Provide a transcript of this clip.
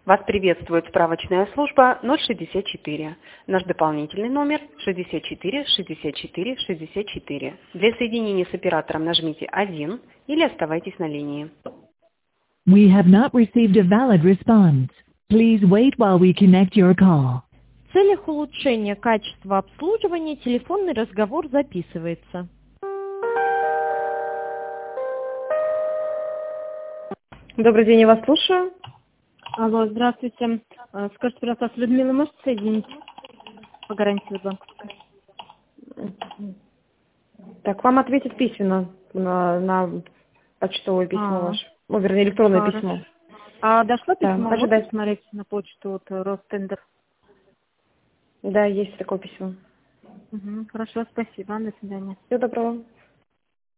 Вас приветствует справочная служба 064. Наш дополнительный номер 64 64 64. Для соединения с оператором нажмите 1 или оставайтесь на линии. We have not received a valid response. Please wait while we connect your call. В целях улучшения качества обслуживания телефонный разговор записывается. Добрый день, я вас слушаю. Алло, здравствуйте. Скажите, пожалуйста, с Людмилой можете соединить по гарантии банковской? Так, вам ответят письменно на почтовое письмо ваше. Ну, вернее, электронное письмо. А дошло Да, письмо? ожидайте. Можно посмотреть на почту от Ростендер? Да, есть такое письмо. Хорошо, спасибо. До свидания. Всего доброго.